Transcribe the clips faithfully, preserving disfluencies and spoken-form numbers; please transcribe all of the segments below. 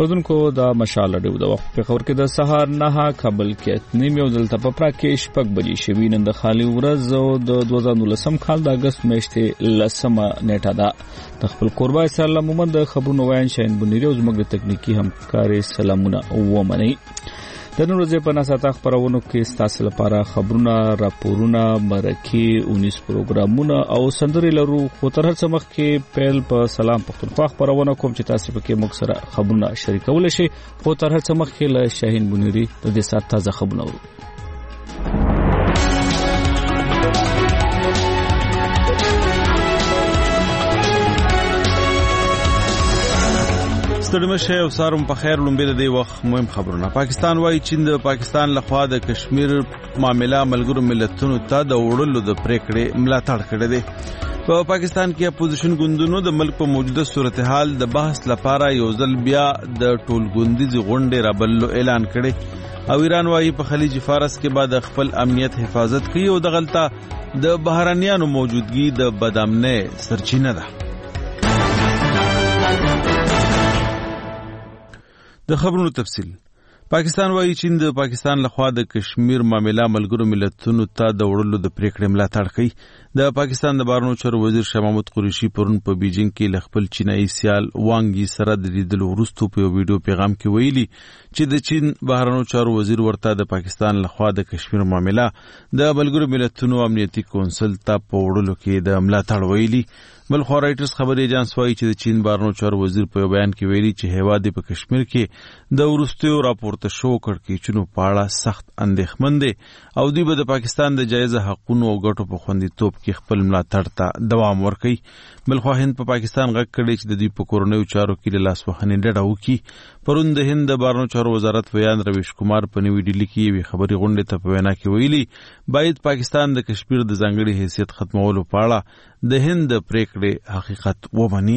اوردونکو د مشال ډیو د وخت په خبر کې د سهار نه کابل کې نیم یو دلته په پراکې شپږ بجې شوي نن د خالي ورځ او د دوه زره نولسم کال د اگست میاشتې لسمه نیټه ده د خپل قربا سلام محمد د خبرونو وایي شاین بنيري او زموږ تکنیکی همکاري سلامونه ومني د نن ورځې په ناساته خبرونو کې ستاسو لپاره خبرونه راپورونه مرکه اونیس پروګرامونه او سندري لرو خو تر هڅه مخ کې پیل په سلام پختونخوا خبرونه کوم چې تاسو پکې موږ سره خبرونه شریکول شي خو تر هڅه مخ کې له شاهین بنيري د دې سات تازه خبرونه ورو ستړمشه او سارم په خیر لومبه د وخت مهم خبرونه پاکستان وايي چین د پاکستان لخوا د کشمیر معاملې ملګرو ملتونو ته د وړلو د پریکړې ملاتړ کړی دی په پاکستان کې اپوزیشن ګوندونو د ملک په موجوده صورتحال د بحث لپاره یو ځل بیا د ټولګوندیز غونډې رابللو اعلان کړی او ایران وايي په خلیج فارس کې بعد خپل امنیت حفاظت کوي او د غلطه د بهرانيانو موجودګي د بدامنۍ سرچینه ده د خبرونو تفصیل پاکستان وايي چین د پاکستان لخوا د کشمیر معاملې ملګرو ملتونو ته د وړلو د پریکړې ملاتړ کوي د پاکستان د بهرنیو چارو وزیر شاه محمود قریشي پرون په بیجینګ کې خپل چینایي سیال وانګ سره د لیدلو وروسته په ویډیو پیغام کې ویلي چې د چین بهرنیو چارو وزیر ورته د پاکستان لخوا د کشمیر معاملې د ملګرو ملتونو امنیتي کونسل ته په وړلو کې د ملاتړ ویلي بل خو رائټرز خبري ایجنس وايي چې د چین بهرنیو چارو وزیر په بیان کې ویلي چې هیواد په کشمیر کې د ورستیو راپورته شو کړکېچونو په اړه سخت اندېښمن دي او دوی به د پاکستان د جایز حقوقو او ګټو په خوندیتوب کې خپل ملاتړ ته دوام ورکوي بل خو هند په پاکستان غږ کړی چې د دوی په کورونیو چارو کې له لاس وهنې ډډه وکړي پرون د هند د بهرنیو چارو وزارت ویان رویش کمار په نیو ډیلی کې یوې خبري غونډې ته په وینا کې ویلي باید پاکستان د کشمیر د ځانګړي حیثیت ختمولو په اړه د هند د پریکړې حقیقت ومني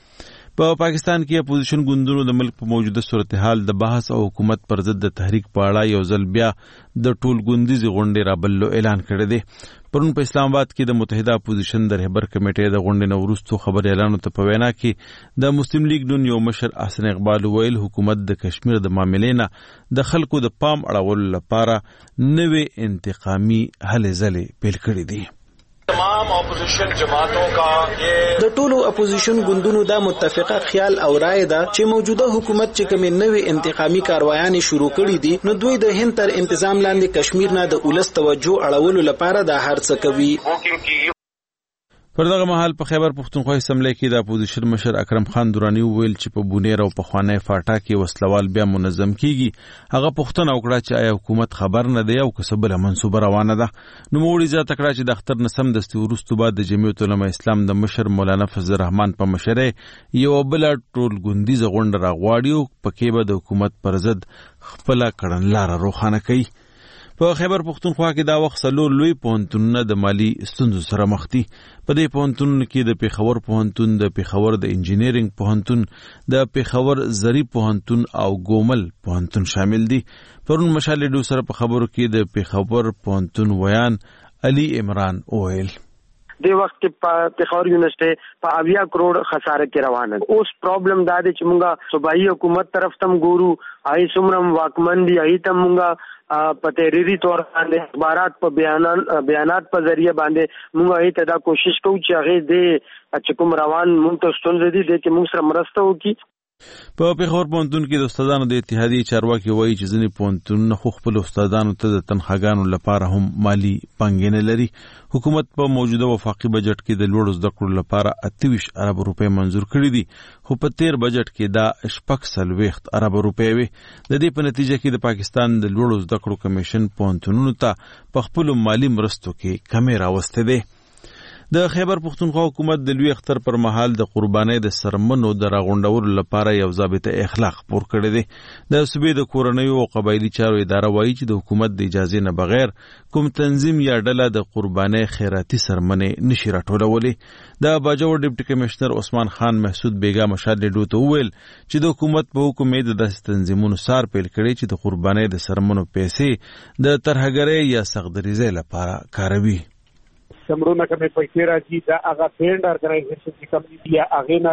په پاکستان کې اپوزیشن ګوندونو د ملک په موجوده صورتحال د بحث او حکومت پر ضد د تحریک په اړه یو ځل بیا د ټولګوندیز غونډې رابللو اعلان کړی دی پرون په اسلام آباد کې د متحده اپوزیشن د رهبر کمیټې د غونډې نه وروسته خبر اعلان ته په وینا کې د مسلم لیگ نون یو مشر حسن اقبال ویل حکومت د کشمیر د معاملې نه د خلکو د پام اړولو لپاره نوې انتقامي هلې ځلې پیل کړې دي تمام اپوزیشن جماعتوں کا د ټولو اپوزیشن ګوندونو دا متفقه خیال او رائے ده چې موجوده حکومت چې کوم نوې انتقامي کاروایان شروع کړي دي نو دوی د هند تر انتظام لاندې کشمیر نه د اولس توجه اړولو لپاره دا هر څه کوي پر دغه مهال په خیبر پختونخوا اسمبلی کې د اپوزیشن مشر اکرم خان درانی ویل چې په بونیر او په خوانه فاټا کې وسلوال بیا منظم کیږي هغه پښتنه وکړه چې آیا حکومت خبر نه دی او کسبله منسوبه روانه ده نو موړي ځا تکړه چې د اختر نسم د ستورستو بعد د جمعیت العلماء اسلام د مشر مولانا فضل الرحمن په مشره یو بل ټول ګوندیز غونډه راغواړي په کې به د حکومت پر ضد خپل کړنلار روښانه کوي په خیبر پختونخوا کې دا وخت څلور لوی پوهنتونونه د مالی ستونزو سره مخ دي په دې پوهنتونونو کې د پیښور پوهنتون د پیښور د انجینرینګ پوهنتون د پیښور زری پوهنتون او ګومل پوهنتون شامل دي پرون مشال ډیو سره په خبرو کې د پیښور پوهنتون ویان علي عمران اویل د وخت په پیښور یونیورسيټي په اویا کروڑ خساره کې روانه اوس پرابلم دا دی چې مونږه صوبایي حکومت طرف تم ګورو آی سمرم واکمن دی آی تم مونږه په تحریری تور باندې اخبارات په بیانات بیانات په ذریعہ باندې مونږه هیڅ دا کوشش کوو چې هغه دې چې کوم روان مونږ ته ستونزې دي د چې مونږ سره مرسته وکړي په پیښور پوهنتون کې د استادانو د اتحادیې چارواکي وایي چې ځینې پوهنتونونه خو خپل استادانو ته د تنخواګانو لپاره هم مالی پنګې لري حکومت په موجوده وفاقي بجټ کې د لوړو زده کړو لپاره اته ویشت ارب روپۍ منظور کړي دي خو په تیر بجټ کې دا شپږ څلوېښت ارب روپۍ وي د دې په نتیجه کې د پاکستان د لوړو زده کړو کمیشن پوهنتونونو ته په خپلو مالي مرستو کې کمې راوستې دي د خیبر پختونخوا حکومت د لوی اختر پر مهال د قربانۍ د سرمنو د راغونډولو لپاره یو ضابطه اخلاق پور کړی دی د صوبې د کورنیو او قبایلی چارو اداره وایي چې د حکومت د اجازه نه بغیر کوم تنظیم یا ډله د قربانۍ خیراتي سرمنې نشي راټولولی د باجوړ ډیپټي کمشنر عثمان خان محسود بیگا مشال ډیډو ته وویل چې د حکومت په حکم د داسې تنظیمونو سار پیل کړي چې د قربانۍ د سرمنو پیسې د ترهګرۍ یا سختدریزۍ لپاره کاروي سمرونه کومې پیسې راځي دا هغه فیلډ ارګنایزیشن چې کوم دي هغه نه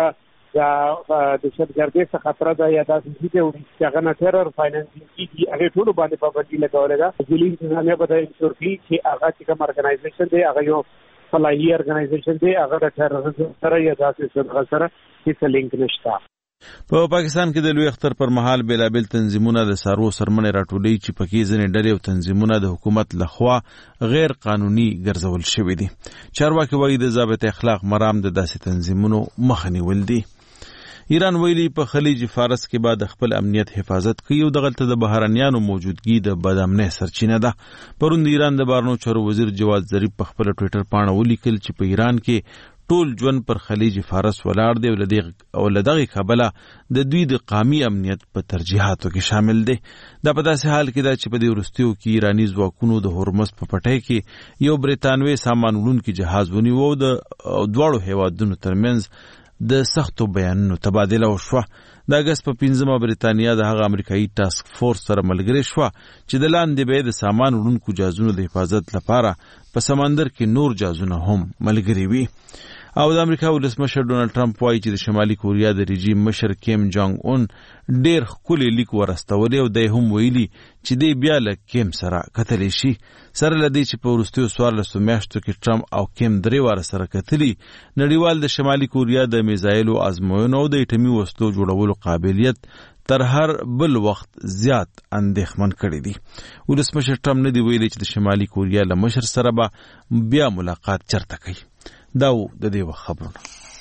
دا د دهشتګردۍ څخه خطر ده یا داسې څه دی چې هغه نه ټیرر فاینانسینګ کیږي هغه ټول باندې پابندي لګولې ده. ځینې انتظامیه به دا انشور کړي چې هغه چې کوم ارګنایزیشن دی هغه یو فلاحي ارګنایزیشن دی هغه د ټیرریزم سره یا داسې څه سره هیڅ لینک نشته. په پاکستان کې د لوی اختر پر مهال بیلابل تنظیمونه د سارو سرمنې راټولي چې پکې ځینې ډلې او تنظیمونه د حکومت لخوا غیر قانوني ګرځول شوي دي. چارواکي وایي د ضابط اخلاق مرام د داسې تنظیمونو مخه نیول دي. ایران ویلي په خلیج فارس کې بعد خپل امنیت حفاظت کوي او دغلته د بهرنیانو موجودګي د بدامنۍ سرچینه ده. پرون د ایران د بهرنیو چارو وزیر جواد ظریف په خپل ټوئیټر پاڼه ولیکل چې په ایران کې ټول ژوند پر خلیج فارس ولاړ دی او له دغه کبله د دوی د قومي امنیت په ترجیحاتو کې شامل دی. دا په داسې حال کې ده چې په دې وروستیو کې ایراني ځواکونو د هورمز په پټۍ کې یو بریتانوي سامان وړونکی جهاز ونیو او د دواړو هیوادونو ترمنځ د سختو بیانونو تبادله وشوه. د اګست په پنځمه بریتانیا د هغه امریکایي ټاسک فورس سره ملګری شوه چې د لاندې به د سامان وړونکو جهازونو د حفاظت لپاره په سمندر کې نور جهازونه هم ملګری وي. او د امریکا ولسمشر ډونالد ټرمپ وایي چې د شمالي کوریا د رژیم مشر کیم جانګ اون ډیر ښکلی لیک ورستولی او دی هم ویلي چې دی بیا له کیم سره کتلی شي. سره له دې چې په وروستیو څوارلسو میاشتو کې ټرمپ او کیم درې واره سره کتلي، نړیوال د شمالي کوریا د میزایلو ازموینو او د اټومي وسلو جوړولو قابلیت تر هر بل وخت زیات اندېښمن کړی دي. ولسمشر ټرمپ نه دی ویلي چې د شمالي کوریا له مشر سره به بیا ملاقات چرته کوي. دا و د دې وخت خبرونه.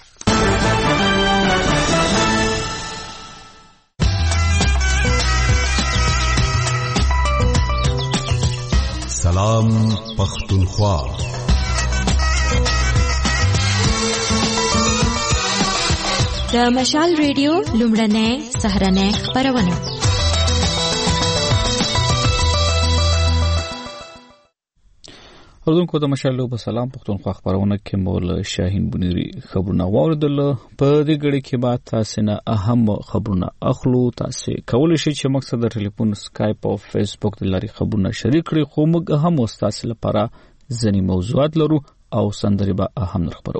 سلام پختونخوا. د مشال ریډیو لومړنۍ سهارنۍ خبرونه. اردوونکو د مشال په سلام پختونخوا خبرونه کې مول شاهین بنيري خبرونه واوریدل. په دې غړي کې به تاسو نه اهم خبرونه اخلو. تاسو کولای شئ چې مقصد د ټلیفون سکایپ او فیسبوک د لاري خبرونه شریک کړئ، خو موږ هم تاسو لپاره ځینې موضوعات لرو او سندري به اهم خبرو.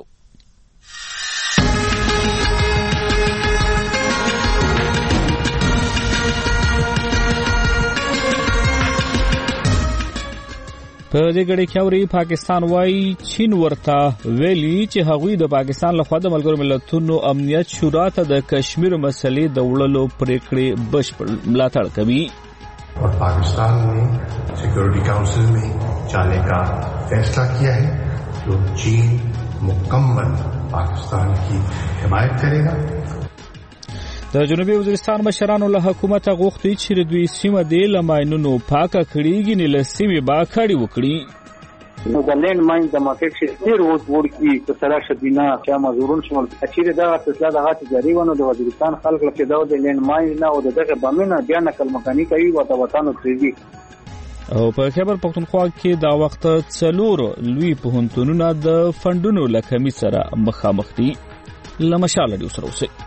په دې غړي کې اوري پاکستان وايي چین ورته ویلي چې هغوی د پاکستان لخوا د ملګرو ملتونو امنیت شورا ته د کشمیر مسلې د وړلو پریکړې بشپړ ملاتړ کوي. और पाकिस्तान ने security council में जाने का फैसला किया है तो चीन मुकम्मल पाकिस्तान की हिमायत करेगा. د جنوبي وزیرستان مشرانو له حکومت غوښتي چې دوی سیمه د لماینونو پاکه کړيږي، نه لسیمه با کړي وکړي. نو د لند ماین د مارکیټ ډیر وډ وډ کی په سره شدینا چې مزورون شمول اچیر دا فیصله د غاټ جاری ونه د وزیرستان خلک لکه دا د لند ماین نه او دغه بمنه بیا نقل مکانی کوي او د وطن تریږي. او په خیبر پختونخوا کې دا وخت څلور لوی پوهنتونونه د فندونو لکمي سره مخامخ دي. لمشال دی سره اوسه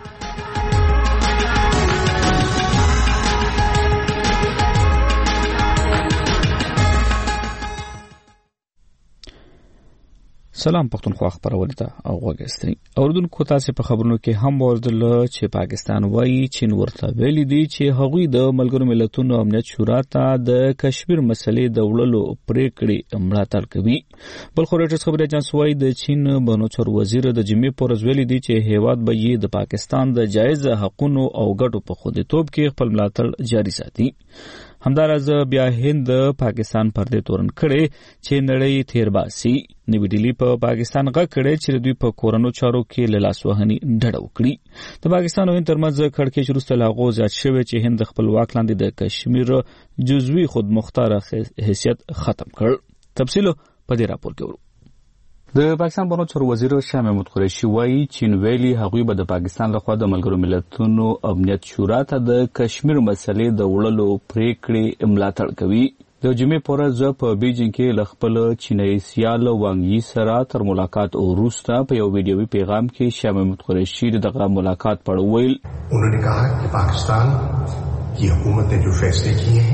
سلام پختونخوا خبرونه ته اوغوګستري. اوردونکو تاسو په خبرونو کې هم ورزل چې پاکستان وایي چین ورته ویلي دي چې هغوی د ملګرو ملتونو امنیت شورا ته د کشمیر مسلې د وړلو پریکړې ملاتړ کوي. بل خو رويټرز خبري اژانس وایي د چین بنوچر وزیر د جمعې پر ورځ ویلي دي چې هیواد به یې د پاکستان د جایز حقوقو او ګټو په خوندیتوب کې خپل ملاتړ جاري ساتي. همدارز بیا هند پاکستان پردې تورن کړي چې نړۍ تیر باسي. نوی ډیلی په پاکستان غږ کړي چې دوی په کورونو چارو کې له لاسوهنې ډډه وکړي. د پاکستان او هند ترمنځ کړکېچ وروسته لا غوښ زیات شوی چې هند خپل واک لاندې د کشمیر جزوي خودمختار حیثیت ختم کړ. تفصیل په دې راپور کې ورو. د پاکستان بنوچر وزیر شاه محمود قریشي وایي چین ویلي هغوی به د پاکستان لخوا د ملګرو ملتونو امنیت شورا ته د کشمیر مسلې د وړلو پریکړې ملاتړ کوي. د جمعې په ورځ په بیجینګ کې له خپل چینایي سیال وانګ یي سره تر ملاقات وروسته په یو ویډیوي پیغام کې شاه محمود قریشي دغه ملاقات په اړه ویل. उन्होंने कहा कि पाकिस्तान की हुकूमत ने जो फैसले किए हैं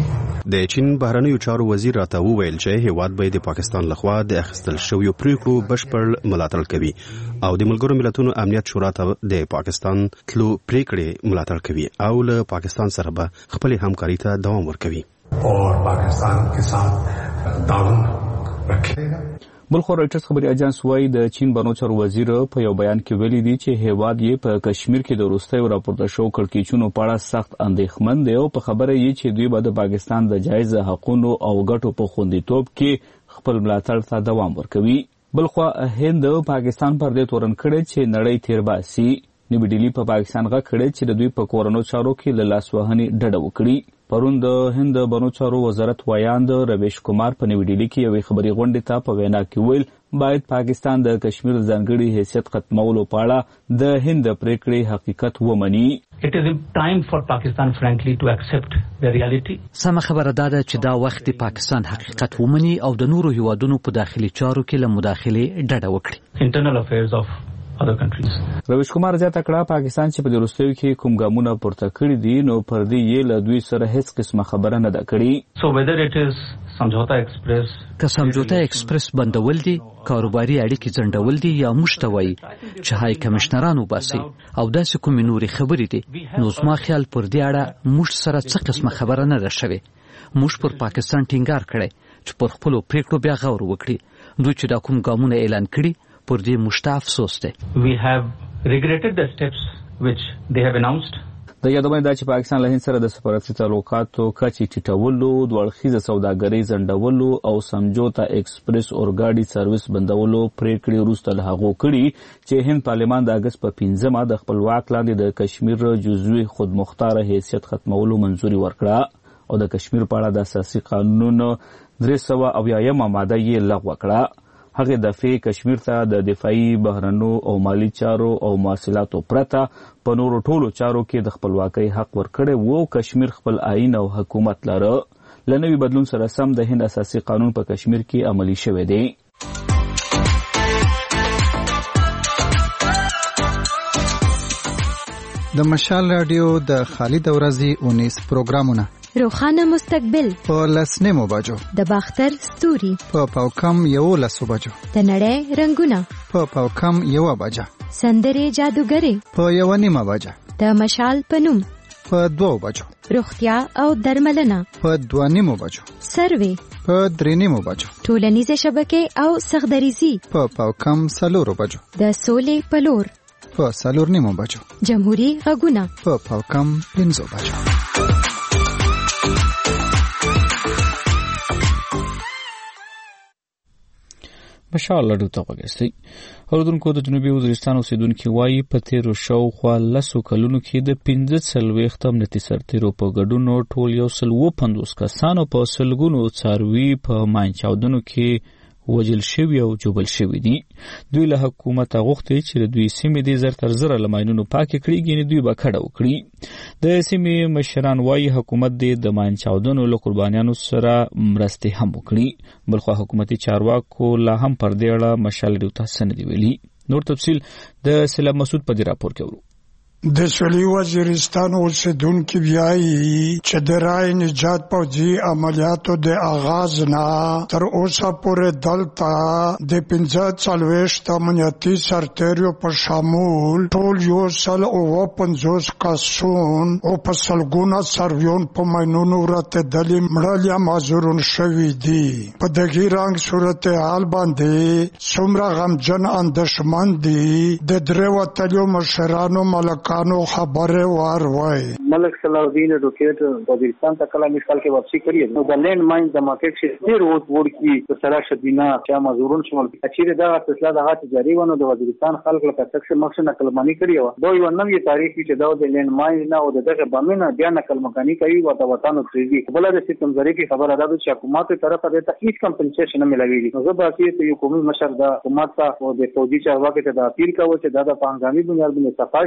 د چین بهرنیو چارو وزیر راته وویل چې هیواد به د پاکستان لخوا د اخیستل شویو پریکړو بشپړ ملاتړ کوي او د ملګرو ملتونو امنیت شورا ته د پاکستان تلو پریکړې ملاتړ کوي او له پاکستان سره به خپل همکاري ته دوام ورکوي اور پاکستان کے ساتھ تعاون رکھے گا. بلخو رایټرز خبري اجانس وايي د چین بهرنیو چارو وزیر په یو بیان کې ویلي دی چې هیواد یې په کشمیر کې د وروستیو راپورته شوو کړکېچونو په اړه سخت اندېښمن دی او په خبره یې چې دوی به د پاکستان د جایز حقوقو او ګټو په خوندیتوب کې خپل ملاتړ ته دوام ورکوي. بلخو هند پاکستان پر دې تورن کړی چې نړۍ تیر باسي. نیوی ډیلی په پاکستان غږ کړی چې د دوی په کورونو چارو کې له لاسوهنې ډډه وکړي. پرون د هند بهرنیو چارو وزارت وایاند رویش کمار په نیوی ډیلی کې یوې خبري غونډې ته په وینا کې ویل باید پاکستان د کشمیر ځانګړي حیثیت ختمولو په اړه د هند پریکړې حقیقت ومني. It is time for Pakistan frankly to accept the reality. سم خبره ده چې دا وخت پاکستان حقیقت ومني او د نورو هیوادونو په داخلي چارو کې له مداخله ډډه وکړي. Internal affairs of other countries. رویش کمار زیاته کړه پاکستان چې په دې وروستیو کې کوم ګامونه پورته کړي دي نو پر دې یې له دوی سره هیڅ قسمه خبره نه ده کړې. So whether it is سمجھوتا ایکسپریس که سمجھوتا ایکسپریس بندول دي کاروباري اړیکې ځنډول دي یا مشتوي چې هاي کمشنرانو باسي او داسې کوم نوري خبرې دي نو زما خیال پر دې اړه موږ سره څه قسمه خبره نه ده شوې. موږ پر پاکستان ټینګار کړی چې پر خپل پریکړو بیا غور وکړي. دوی چې دا کوم ګامونه اعلان کړي پر دې مشته افسوس ده. We have regretted the steps which they have announced. د یادونه ده چې پاکستان له هند سره د سفارتي تعلقاتو کچې ټیټولو، دوړخیزه سوداګرۍ ځنډولو او سمجھوتا ایکسپریس اورګاډي سرویس بندولو پریکړې وروسته له هغو کړي چې هند پارلمان د اګست په پنځمه د خپلواک لاندې د کشمیر جزوي خودمختار حیثیت ختمولو منځوري ورکړه او د کشمیر په اړه د اساسي قانون درې سوه اویایمه ماده یې لغوه کړه. هغه دفعه کشمیر ته د دفاعي بهرنو او مالی چارو او مواصلاتو پرته په نورو ټولو چارو کې د خپلواکۍ حق ورکړی وو. کشمیر خپل آئین او حکومت لره. له نوي بدلون سره سم د هند اساسي قانون په کشمیر کې عملي شوی دی. د مشال رادیو د خالد اورازي اونیس پروګرامونه روخانه مستقبل په لسنیمو بجو د باختر ستوري په پاوکم یو لسو بجو د نړۍ رنگونه په پاوکم یو بجه سندرې جادوګرې په یو نیمه بجه د مشال پنوم په دوو بجو روغتیا او درملنه په دوه نیمو بجو سروي په درې نیمو بجو ټولنیزه شبکې او سغدریزي په پاوکم سلورو بجو د سولې پلور په سلور نیمو بجو جمهوریت غږونه په پاوکم پنځو بجو. مشال لډو ته وګورئ. اوردونکو د جنوبي وزیرستان اوسیدونکو وایي په تیرو شاوخوا لسو کلونو کې د پنځه څلوېښتم نتي سرتیرو په ګډون ټول یو سل اووه پنځوس کسانو په سلګونو څاروي په ماینچاودنو کې وجل شوي او جوبل شوي دي. دوی له حکومته غوښتي چې د دوی سیمې دې زر تر زره له ماینونو پاکې کړي، ګینې دوی به کډه وکړي. د سیمې مشران وایي حکومت دې د ماینچاودنو له قربانیانو سره مرستې هم وکړي. بلخو حکومتي چارواکو لا هم پر دې اړه مشال ډیو ته څه نه دي ویلي. نور تفصیل د سلام مسعود په دې راپور کې ورو. د سویلي وزیرستان اوسیدونکي وایي چې د رای نجات پوځي عملیاتو د آغاز نه تر اوسه پورې دلته د پنځه څلوېښت امنیتي سرتیرو په شمول ټول یو سل اووه پنځوس کسان او په سلګونه څارویان په ماینونو ورتېدلي مړه یا معذورون شوي دي. په دغه رنګ صورتحال باندې څومره غمجن اندېښمن دي د درې وتلیو مشرانو ملک کانو خبره وار وای. ملک صلاح الدین ایڈوکیٹ وزیرستان ته کله مثال کې واپسی کړی نو د لینډ ماین د مارکیټ شي ډیر ووټ وړ کی په سره شبینا چې مزورون شمول اچیره دا فیصله د غاټ جاری ونه د وزیرستان خلک له تکس مخنه کلمانی کړی و دوی یو نوې تاریخ چې دا د لینډ ماین نه او دغه بامینه بیا نه کلمکانی کوي او د وطن تریزي بل د سیستم زری کی خبره ده چې حکومت طرفه ته هیڅ کمپنسیشن نه ملوي. نو زه به چې یو قومي مشر د حکومت او د فوجي چارواکو ته د اپیل کوم چې دا د پانګامي بنیاد باندې صفاشي زه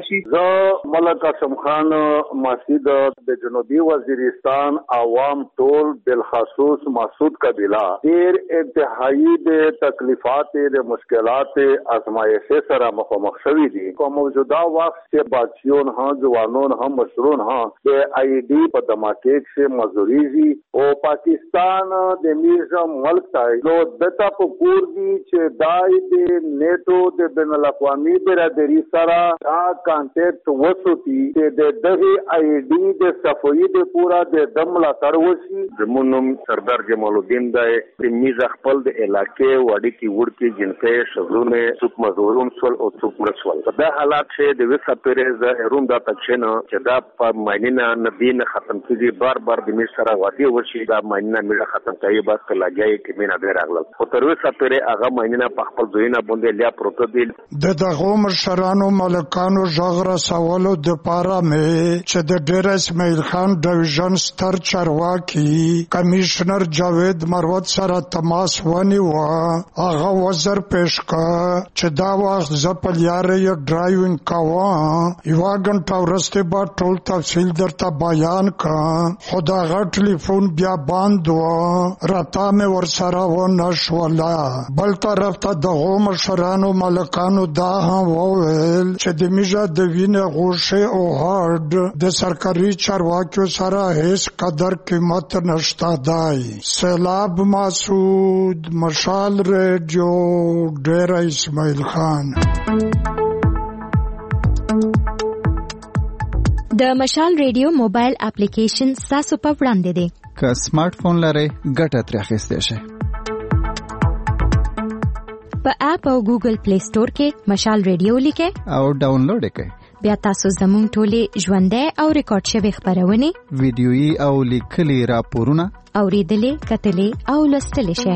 ملک قاسم خان مسعود د جنوبي وزیرستان عوام ټول بالخصوص مسعود قبیله ډیر انتهایی د تکلیفات د مشکلات ازمایش سره مخامخ شوي دي. په موجوده وخت کې بچیون ها جوانون هم مشرون ها د آئی ڈی په دماکیک سے مزوریږي او پاکستان د میرزا ملک ته نو دته په پور دي چې دای د نیټو د بین الاقوامي برادری سره دا کانټیکټ وسوتی چې د دغه آئی ڈی د صفوی د پورا د دملا تر وسی زمونم سردار جمال الدین دای د میز خپل د علاقې وړي کی وړ کی جنته شغلونه څوک مزورون سول او څوک مرسول دا حالات چې د وسه پرز روم دا تکشنه چې دا په ماینه نبین ختم کیږي بار بار د میز سره وادي ورشي دا ماینه میړه ختم کوي بس کلاګي کې مینه ډیر اغلل او تر وسه پرې هغه ماینه په خپل ځینه باندې لیا پروتو دی د دغه مشرانو ملکانو ژغره سوالو د پاره مې چې د ډیر اسماعیل خان ډیویژن ستر چارواکي کمشنر جاوید مروت سره تماس ونیو هغه وزر پیش کا چې دا وخت زپل یارې ډرایوینګ کاوه یو غنټه ورسته با ټول تفصیل درته بیان کا خدا غ ټلیفون بیا باندې و راته مې ور سره و نشولا بل طرف ته دغه مشرانو ملکانو دا هم وویل چې د میژه د وینې غوښه او هارد د سرکاري چارواکیو سره هیڅ قدر قیمت نشته دی. سیلاب مسعود مشال ریډیو ډیر اسماعیل خان. د مشال ریډیو موبایل اپلیکیشن تاسو په وړاندې دی. که سمارټ فون لرئ ګټه ترې اخیستی شئ. په اپ او ګوګل پلی سٹور کې مشال ریډیو لیکئ او ډاونلوډ یې کړئ. بیا تاسو زموږ ټولې ژوندۍ او ریکارډ شوې خپرونې ویډیويي او لیکلي راپورونه اورېدلې کتلې او لوستلې شئ.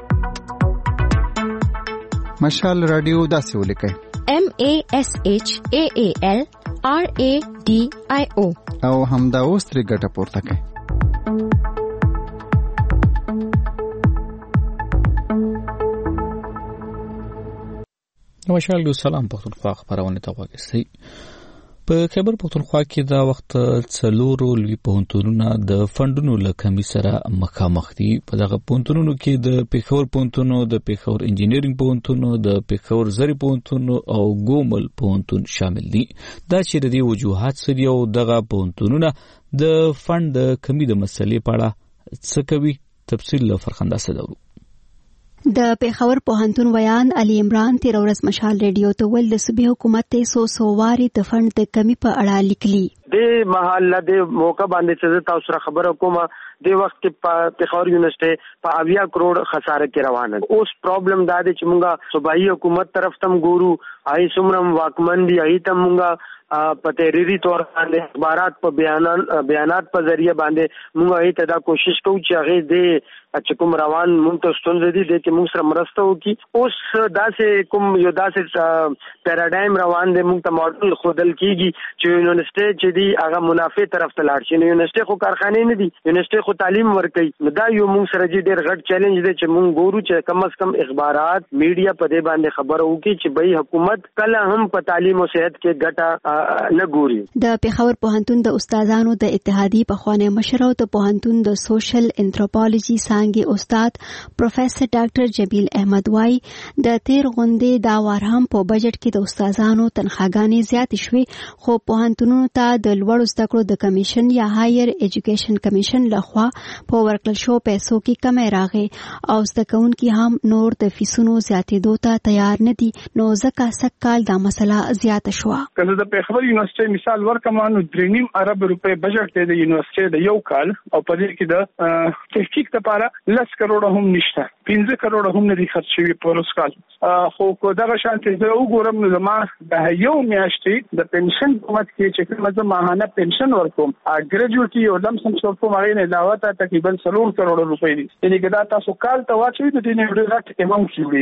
مشال رادیو داسې ولیکئ M A S H A A L R A D I O او همدا اوس ترې ګټه پورته کړئ. نوشال دو سلام پختونخوا خبرونه ته وګورئ. په خیبر پختونخوا کې دا وخت څلورو لوی پوهنتونونه د فندونو له کمی سره مخامخ دي. په دغه پوهنتونونو کې د پیښور پوهنتون، د پیښور انجینرینګ پوهنتون، د پیښور زری پوهنتون او ګومل پوهنتون شامل دي. دا چې د دې وجوهات سره یو دغه پوهنتونونه د فند د کمی د مسلې په اړه څه کوي، تفصیل له فرخنده صدورو. د پیښور پوهنتون ویان علي عمران تیر ورځ مشال ریډیو ته ول د صوبې حکومت ته سو سو واري د فند د کمی په اړه لیکلي. د محله د موقع باندې چې تاسو سره خبره کومه د وخت کې په پیښور یونیورسيټي په اویا کروڑ خساره کې روانه. اوس پرابلم دا دی چې مونږه صوبایي حکومت طرف تم ګورو آی سمرم واکمن دی آی تم مونږه په تحریری تور باندې اخبارات په بیانات بیانات په ذریعہ باندې مونږه هیڅ دا کوشش کوو چې هغه دې چې کوم روان مونږ ته ستونزې دي د چې مونږ سره مرسته وکړي. اوس داسې کوم یو داسې پیراډایم روان دی مونږ ته ماډل خودل کیږي چې یونیورسيټي چې دی هغه منافع طرف ته لاړ شي. یونیورسيټي خو کارخانه نه دي، یونیورسيټي خو تعلیم ورکوي. دا یو مونږ سره چې ډېر غټ چیلنج دی چې مونږ ګورو چې کم از کم اخبارات میډیا په دې باندې خبره وکړي چې بای حکومت کله هم په تعلیم او صحت کې ګټه نه ګوري. د پیښور پوهنتون د استادانو د اتحادیې پخوانی مشر او د پوهنتون د سوشل انتروپولوژي څانګې استاد پروفیسور ډاکټر جبیل احمد وای د تیر غونډې دا وار هم په بجټ کې د استادانو تنخواګانې زیاتې شوې، خو پوهنتونونو ته د لوړو زده کړو د کمیشن یا هایر ایجوکیشن کمیشن لخوا په ورکړل شو پیسو کې کمی راغې او زده کوونکي هم نور د فیسونو زیاتېدو ته تیار نه دي. نو ځکه سږ کال دا مسله زیاته شوه. کله د پیښور یونیورسيټي مثال ورکمانو درې نیم ارب روپۍ بجټ دی د یونیورسيټي د یو کال او په دې کې د تحقیق لپاره لس کروڑه هم نشته، پنځه کروڑه هم نه دي خرڅ شوي په ورځ کال. خو کو دغه شانتي زه وګورم نو زما د یو میاشتې د پنشن په وخت کې چې کوم زه ماهانه پنشن ورکوم ګریجویټي او لمسم څو په مغې نه علاوه ته تقریبا څلور کروڑه روپۍ دي. یعنی که دا تاسو کال ته واچوي د دې نه ډېر غټ اماونټ جوړیږي.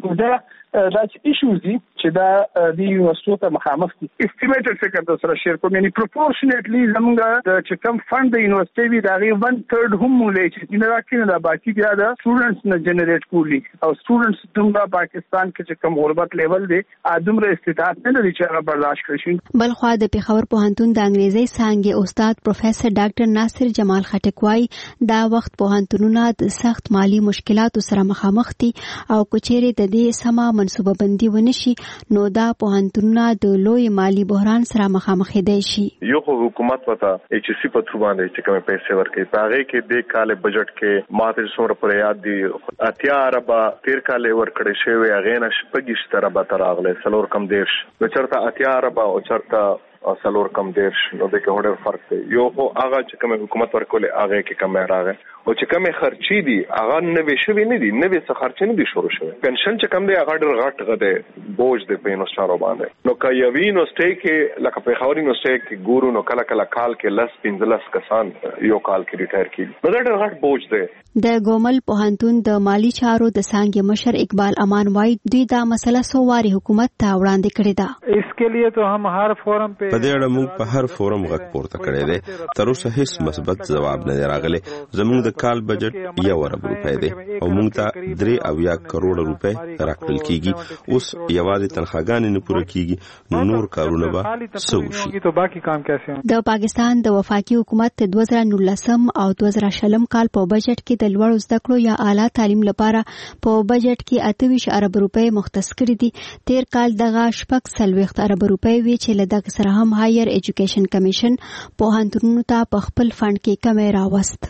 دا دا ایشوز دي چې دا د یونیورسيټو ته مخامخ دي. استیمیټډ فکر د سره شیر کوم، یعنی پروپورشنټلی زموږ د چې کم فند د یونیورسيټي وی دا غي ون تھرد هم مولې چې نه راکینه دا باقي بیا د سټوډنټس نه جنریټ کولی او سټوډنټس دومره پاکستان کې چې کم غربت لیول دي ادمره استطاعت نه لري چې هغه برداشت کړي. بلخوا د پیښور پوهنتون د انګریزي څانګې استاد پروفیسور ډاکټر ناصر جمال خټک وايي دا وخت پوهنتونونه د سخت مالی مشکلاتو سره مخامخ دي او کچېره د دې سما منصوبه بندي ونشي نو دا پوهنتونونه د لوی مالی بحران سره مخامخ دي شي. یو خو حکومت وته ایچ سی په تر باندې چې کوم پیسې ورکړي پاغه کې د کال بجټ کې ماته څومره پر یاد دي اتیا اربا تیر کال ورکړي شوی هغه نه شپږ ستره به تراغله سلور کم دیش نو چرته اتیا اربا او چرته سلور کم دیش نو د کې هډر فرق دی. یو خو هغه چې کوم حکومت ورکولې هغه کې کم راغی او چې کوم خرچي دي هغه نوې شوی نه دي، نوې څه خرچ نه دي شروع شوی. پنشن چې کوم دی هغه ډېر غټ غده بوج دی په نوستارو باندې. نو که یوی نوسټي کې لکه په خاوري نوسټي کې ګورو نو کله کله کال کې لس پنځلس کسان یو کال کې ریټایر کیږي، نو دا ډېر غټ بوج دی. د ګومل پوهنتون د مالی چارو د څانګې مشر اقبال امان وايي دوی دا مسله سوواري حکومت ته وړاندې کړې ده. اسکه لیے تو هم هر فورم په په دې اړه موږ په هر فورم غږ پورته کړی دی، تر اوسه هیڅ مثبت ځواب نه راغلی. زموږ د کال بجټ یو ارب روپۍ دی او موږ ته درې اویا کروڑ روپۍ راکړل کیږي. اوس یوازې تنخواګانې نه پوره کیږي نو نور کارونه به څه وشي. د پاکستان د وفاقي حکومت د دوه زره نولسم او دوه زره شلم کال په بجټ کې د لوړو زده کړو یا اعلی تعلیم لپاره په بجټ کې اته ویشت ارب روپۍ مختص کړي دي. تیر کال دغه شپږ څلوېښت ارب روپۍ وی چې له دغه سره هم هایر ایجوکیشن کمیشن پوهنتونونو ته په خپل فند کې کمی راوست.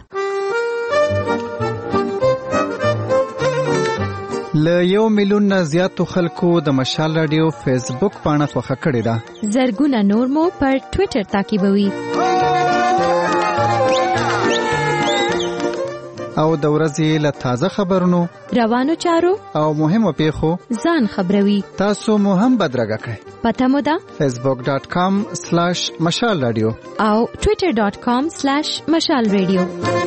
له یو میلیون نه زیاتو خلکو د مشال رادیو فیسبوک پاڼه خوښه کړې ده. زرګونه نور مو پر ټوئیټر تعقیبوي او د ورځې له تازه خبرونو، روانو چارو او مهمو پیښو ځان خبروي. تاسو مو هم بدرګه کړئ. پته مو ده فیسبوک ډاٹ کام سلیش مشال رادیو او ټوئیټر ډاٹ کام سلیش مشال رادیو.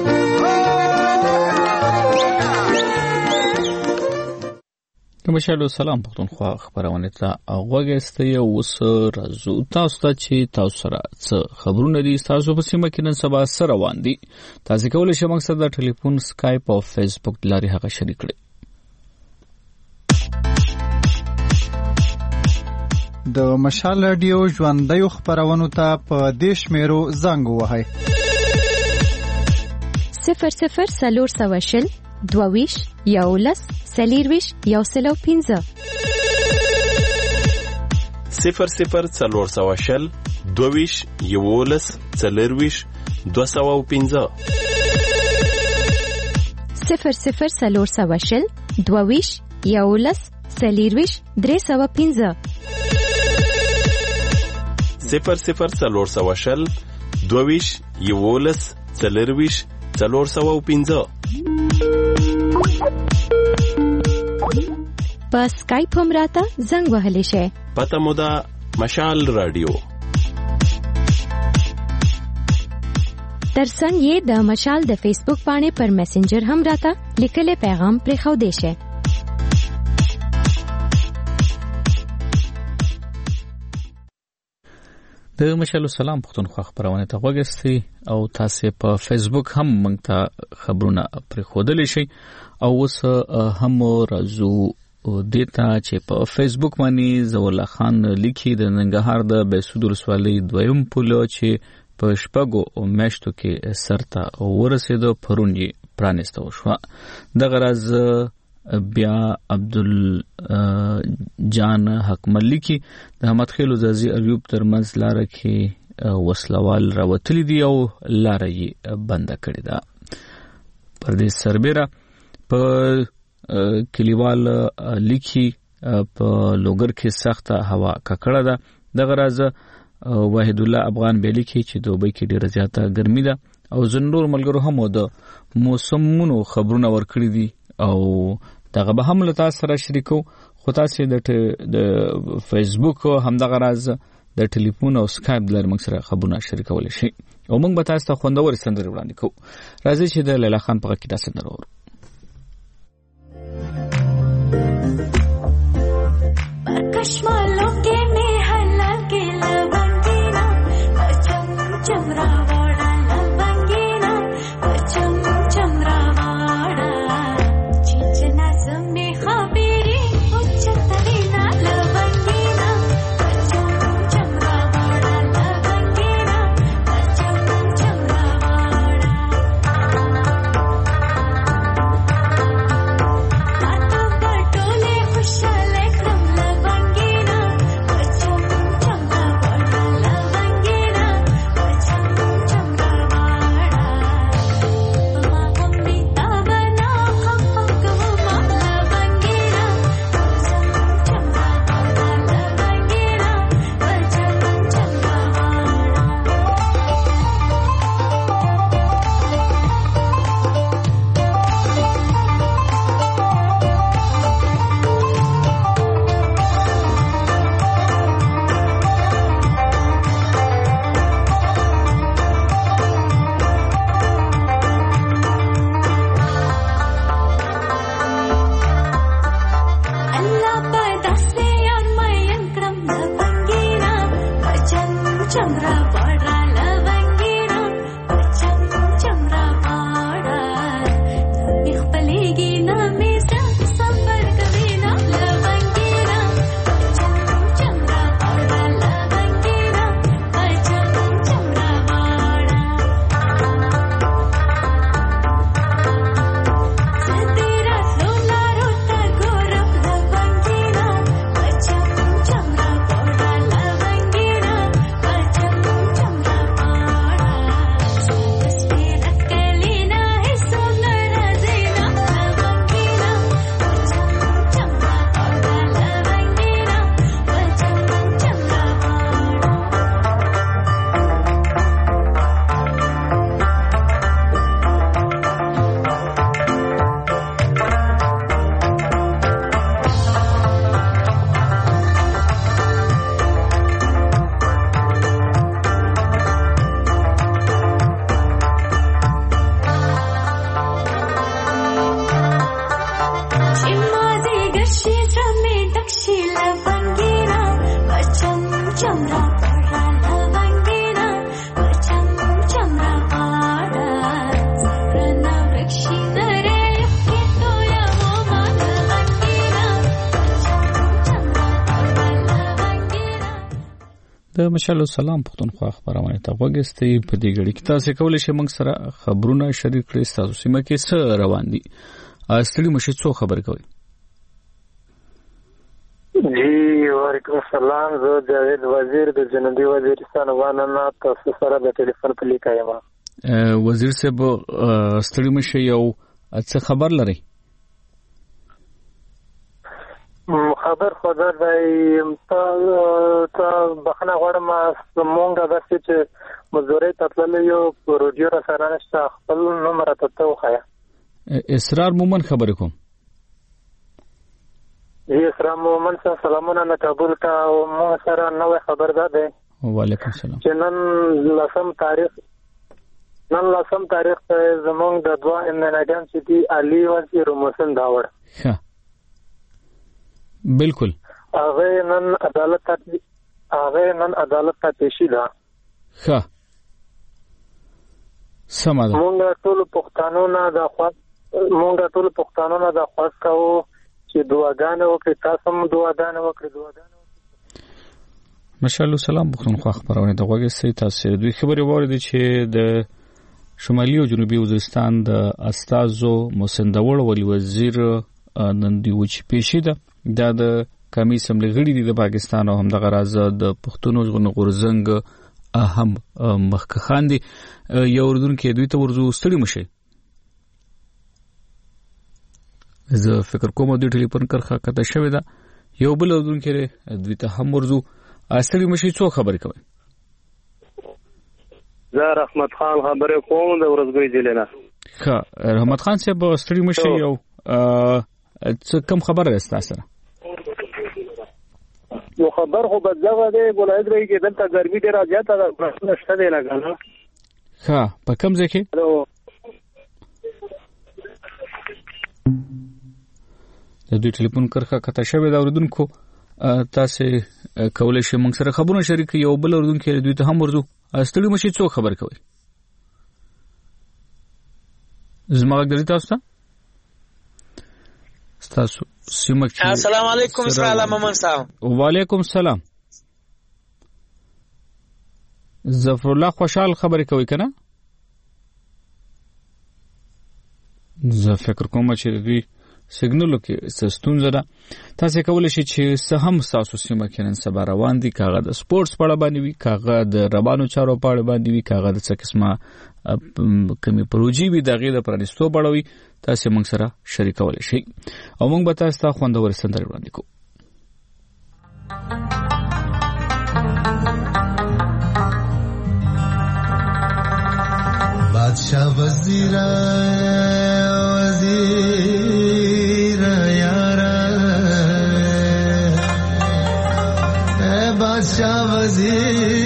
کمشالو سلام پختونخوا خبرونه ته غوږی اوس راځو تاسو ته چې تاسو سره څه خبرونه دي تاسو په سیمه کې نن سبا سره روان دي. تاسو کولای شئ موږ سره د ټلیفون سکایپ او فیسبوک لاري هغه شریک کړئ. د مشال رادیو ژوندۍ خبرونه ته په دیش میرو زنګ وهاي صفر صفر سلور سواشل دوویش یولس سلیرویش یو سلو پینزه صفر صفر سلور سواشل دوویش یولس سلیرویش دو سو پینزه صفر صفر سلور سواشل دوویش یولس سلیرویش درې سو پینزه صفر صفر سلور سواشل دوویش یولس سلیرویش سلور سو پینزه. په سکایپ هم راته زنګ وهلی شئ. پته مو ده مشال رادیو. ترڅنګ یې د مشال د فیسبوک باندې پر میسنجر هم راته لیکلی پیغام پرېښودی شئ. د مشالو سلام پختونخوا خبرونه ته غوږی او تاسو په فیسبوک هم موږ ته خبرونه پرېښودلی شئ. او اوس هم راځو دیتا چې په فیسبوک باندې زوالله خان لیکي د ننګرهار د بیسود ولسوالۍ دویم پل چې په شپږو میاشتو کې سرته ورسېدو پرون یې پرانیسته وشوه. دغه راز بیا عبدال جان حکمل لیکي د احمد خیل زازي ایوب ترمنځ لاره کې وسلوال راوتلي دي او لاره یې بنده کړې ده. پر دې سربېره په کلیوال لیکي په لوګر کې سخته هوا ککړه ده. دغه راز واحد الله افغان به لیکي چې دوبۍ کې ډیره زیاته ګرمي ده او زنور ملګرو هم د موسمونو خبرونه ورکړي دي او دغه به هم له تاسو سره شریکو. خو تاسو د فیسبوک هم دغه راز د ټلیفون او سکایپ لر موږ سره خبرونه شریکول شي او موږ به تاسو ته خوندور سندرې وړاندې کوو. راځي چې د لیلا خان په کې تاسو درور د مشال سلام پښتونخوا خبرونه ته وګستې په دې غړي کې تاسو کولای شئ موږ سره خبرونه شریک کړئ تاسو سیمه کې څه روان دي اصلي مشه څو خبر کوي جی وعلیکم السلام زه جاوید وزیر د جنوبي وزیرستان وانه تاسو سره د ټلیفون په لیکه یم وزیر صاحب اصلي مشه یو څه خبر لري خبر خدا دی ته ته بخنه غواړم مونږ درته چې مزوري تطلل یو پروډیو را سره نشته خپل نمبر ته ته وخایا اسرار مومن خبر کوم جی اسرار مومن سره سلامونه نه کابل ته مو سره نوې خبر ده وعلیکم السلام چې نن لسم تاریخ نن لسم تاریخ زمونږ د دوا امنیګان چې دی علي وزیر محسن داوړ ښه بالکل هغه نن عدالت ته هغه نن عدالت ته پیشي ده ښه سمه ده مونږ ټول پښتانه نه د خوا مونږ ټول پښتانه نه د خاص کاو چې دعاګانې وکړي تاسو هم دعاګانې وکړي دعاګانې ماشاءالله سلام پښتونخوا خبرونه د وګړي سي تاسو دوی خبرې وره چې د شمالي او جنوبي وزیرستان د استازو مسندوړ ولي وزیر نن دی و چې پیشي ده دا د کمی سملې غړي دي د پاکستان او هم د غراز د پښتونو غورزنګ اهم مخکخان دي یو اردن کې دوی ته ورزو ستړي مشه زه فکر کوم د ټلیفون کرخه کته شوې ده یو بل اردن کې دوی ته هم ورزو ستړي مشه څو خبرې کوي زه رحمت خان خبرې کوم د ورزګری ضلع نه ښه رحمت خان صاحب ستړي مشه یو څه کم خبر راځه سره یو خبر خو بدلغه دی ولایت راځي کې دلته ګرمي ډیره زیاته ده نشته دی لګاله ها په کوم ځای کې د دوی ټلیفون کرخه کته شوې دا اوردونکو تاسو کولای شئ موږ سره خبرونه شریک یو بل اوردونکو دوی ته هم ورزو ستړي مشي څو خبر کوي زما غږ تاسو ته تاسو سیمه کې السلام علیکم سلام ممن صاحب وعلیکم السلام ظفر الله خوشحال خبرې کوي کنه زه فکر کوم چې دوی سیګنالو کې ستونزه ده تاسو کولای شئ چې سهم تاسو سیمه کې نن سبا روان دي کاغه د سپورتس په اړه باندې وي کاغه د ربانو چارو په اړه باندې وي کاغه د څه قسمه کمی پروژې وي دغه د پرانستو بړوي تاسو موږ سره شریکول شي او موږ به تاسو ته خوندور سندرې وړاندې کوو بادشاہ وزیر وزیر یارا اے بادشاہ وزیر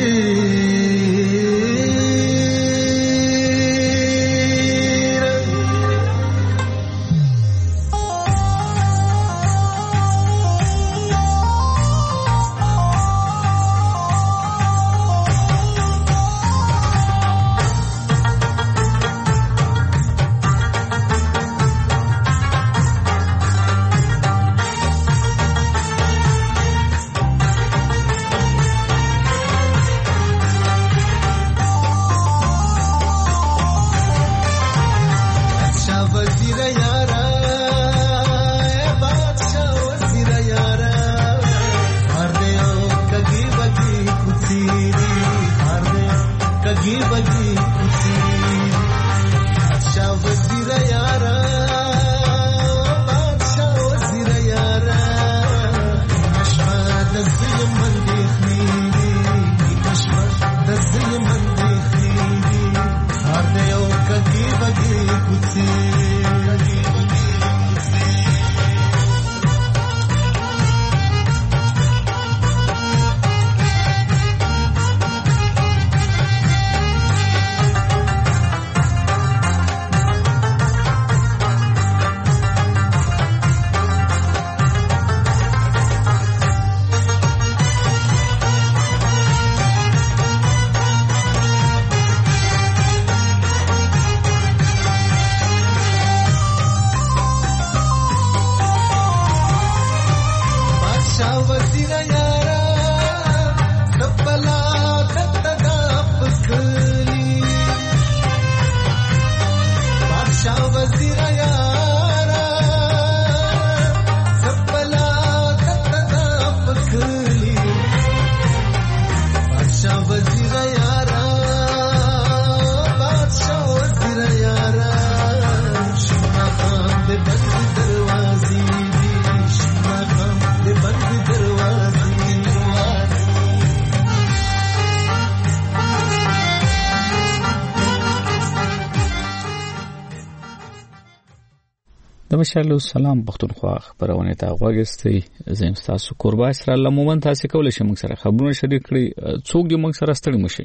د مشال سلام پښتونخوا خبرونه ته غوږستئ زم تاسو قربا سره لمومن تاسو کولای شئ موږ سره خبرونه شریک کړئ څوک دې موږ سره ستړي مشي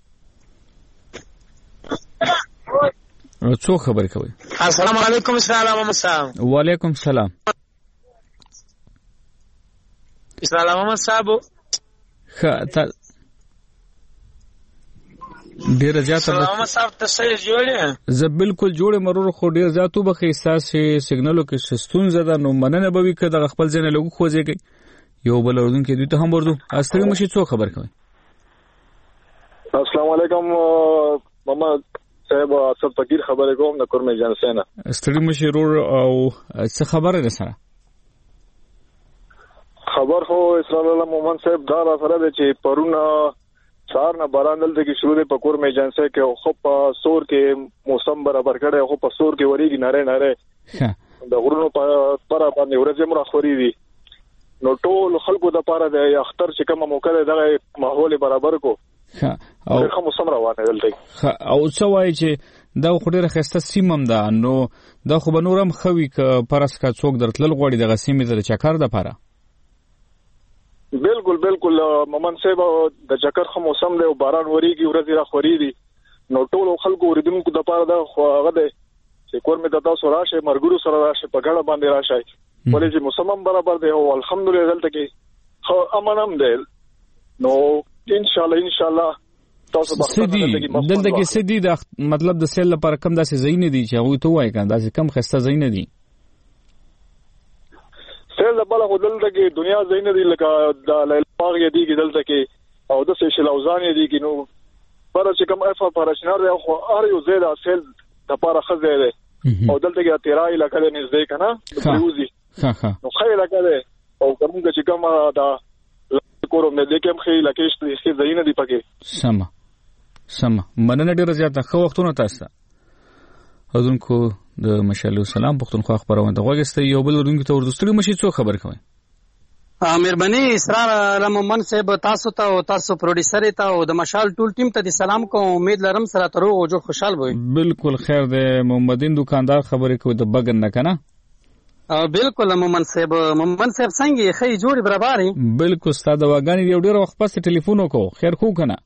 څوک خبرې کوي السلام علیکم اسلام محمد صاحب وعلیکم السلام اسلام محمد صاحب خ ډیر زیات سلام صاحب تاسو جوړه زه بالکل جوړه مرور خو ډیر زیاتو به احساس سیګنالو کې شستون زده نو مننه به وي کده خپل ځنه لګو خوځيږي یو بل اردن کې دوی ته هم ورته اصلي مشي څو خبر کوي السلام علیکم محمد صاحب اسد فقیر خبره کوم د کورمه جانسینا استړي مشي رور او څه خبره ده سره خبر خو اسرائیل الله محمد صاحب دا را سره چې پرونه سار نه باران دلته کې شروع دی په کور مې جنسه کې خو په سور کې موسم برابر کړي خو په سور کې وریږي ناره ناره د غرونو په پر باندې ورځې مر خوري دي نو ټول خلکو د پاره د اختر چې کومه موقع ده دغه ماحول برابر کو او خو موسم روانه دلته او څه وایي چې دا خو ډیره خسته سیمم ده نو دا خو بنورم خوي ک پرس کا څوک درتل غوړي د غسیمې د چکر د پاره بالکل بالکل محمد صاحب د چکر خو موسم دی او باران وریږي ورځې را خوري دي نو ټول خلکو ورېدونکو د پاره دا خو هغه دی چې کور مې د تاسو راشه مرګرو سره راشه په ګړه باندې راشه ولې چې موسم هم برابر دی او الحمدلله دلته کې خو امن هم دی نو ان شاء الله ان شاء الله تاسو به دلته کې سدي د مطلب د سیل لپاره کم داسې زین دي چې هغه ته وایي کنه داسې کم خسته زین دي سیل د بل خدل دغه دنیا زین دي لکه د لیل باغ دی کې دلته کې او د سې شلوزان دی کې نو پر چې کوم اف پرشنار دی خو ار یو زیاده سیل د پاره خزه دی او دلته کې تیرای لکه نږدې کنه پروزي ها ها نو خیر لکه او کوم چې کوم دا کوروم نه لیکم خیر لکه چې زین دي پکې سم سم مننه ډیره زیاته خو وختونه تاسو حضورونکو د مشالو سلام پښتونخوا خبرونه ته غوښتي یو بل ورونکو ته ورستړي مشي څو خبر کوي مهرباني اسرار لمن صاحب تاسو ته او تاسو پروډوسر ته او د مشال ټول ټیم ته د سلام کوم امید لرم سره تر او جو خوشحال وي بالکل خیر د محمدین دکاندار خبرې کوي د بغن نه کنه بالکل محمد صاحب محمد صاحب څنګه خې جوړي برابرې بالکل ستاسو د واګانی یو ډیر وخت پس ټلیفون وکړو خیر خو کنه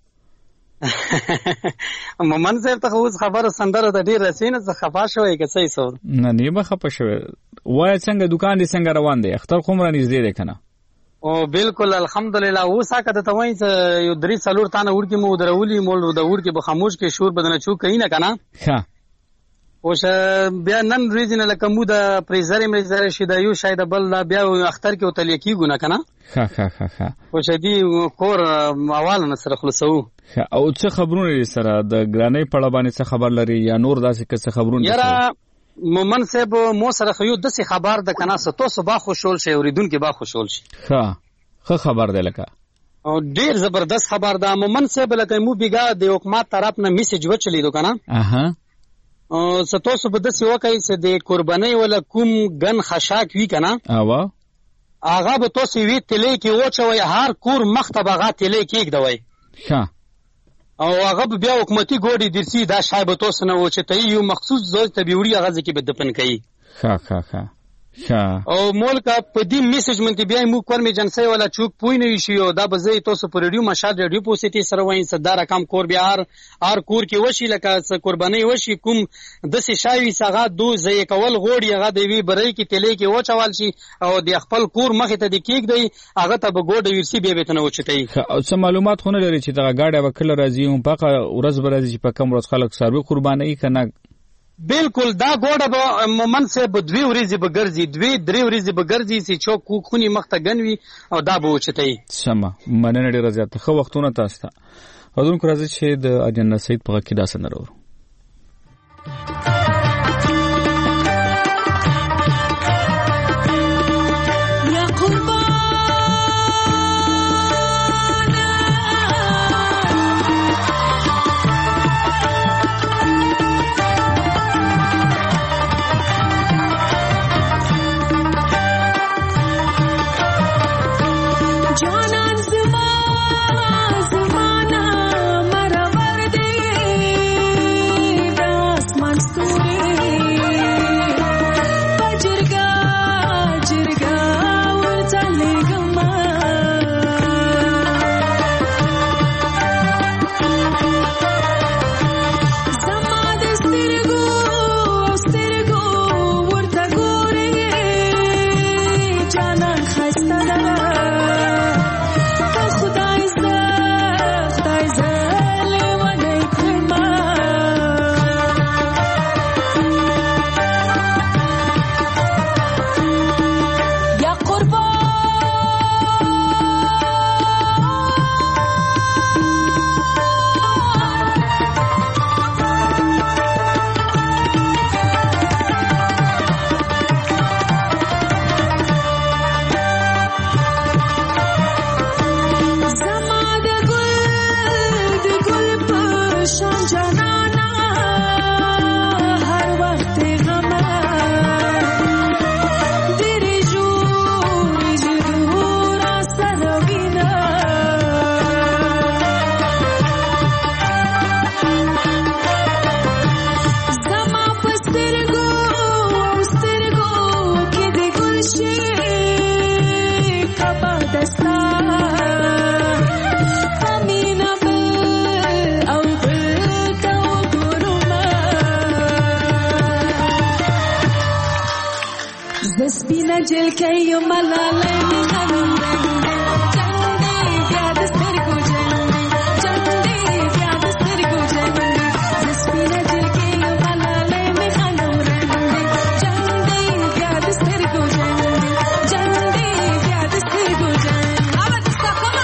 محمد صاحب ته اوس خبره سندره د ډیر رسینه څخه خفا شوی که څه سور نه نیمه خفا شوی وای څنګه دکان دې څنګه روان دی اختر کوم را نږدې دی کنه او بالکل الحمدلله اوس هغه ته وای چې یو درې څلور تانه وړ کې مو درولي مول د وړ کې به خاموش کې شور بدنه چو کین نه کنه ها اوس بیا نن ریجنل کوم د پریزر مریزر شي د یو شاید بل بیا اختر کې وتل کیږي نه کنه ها ها ها ها اوس دې کور اول نه سره خلاصو او څه خبرونه سره د ګرانې پړه باندې څه خبر لري یا نور داسې څه خبرونه یاره مومن صاحب مو سره خو د څه خبر د کنه ستو صبح خوشول شي اوریدونکو با خوشول شي ها خه خبر ده لکه او ډیر زبردست خبر ده مومن صاحب لکه مو بیګا د حکومت طرف نه میسج وچلی دو کنه اها او ستو صبح د سی وکای چې د قرباني ولا کوم غن خشاک وی کنه اوا هغه به تو سی وی تلې کې وچوي هر کور مختبه غا تلې کې دوی ها او هغه بیا حکومتي ګوډي درسي دا شایبه تو سره و چې ته یو مخصوص ځای ته بیوري هغه ځکه به دفن کوي ها ها ها او مولک په دې میسج منته بیا مو کور می جنسي ولا چوک پوی نه شي او دا به زه تاسو پر ریډیو مشال ریډیو پوسټي سره وای صدر رقم کور بیا هر هر کور کې وشي لکه څه قرباني وشي کوم د سې شاوي څنګه دو زې کول غوړي هغه دی وی برای کې تلې کې وچوال شي او د خپل کور مخ ته د کېک دی هغه ته به ګوډ ورسي بیا به تنه وچتای او څه معلومات خونه لري چې دا گاډه وکړه راځي او په ورځ برازي چې په کم ورځ خلک سروي قرباني کنه بالکل دا ګوډه به مومن صاحب دوی ورځي به ګرځي دوی درې ورځي به ګرځي چې چوک کوخونی مخته غنوي او دا به وچتای سم مننه ډیر زیات خو وختونه تاسو ته حضور کو راځي چې د اجنه سید په کې داسه نه ورو زمانہ مرور دی زسپینا جلکې ملاله غنم رنګ چندې بیا د سترګو جنګ چندې بیا د سترګو جنګ زسپینا جلکې ملاله غنم رنګ چندې بیا د سترګو جنګ چندې بیا د سترګو جنګ اوبه تاسو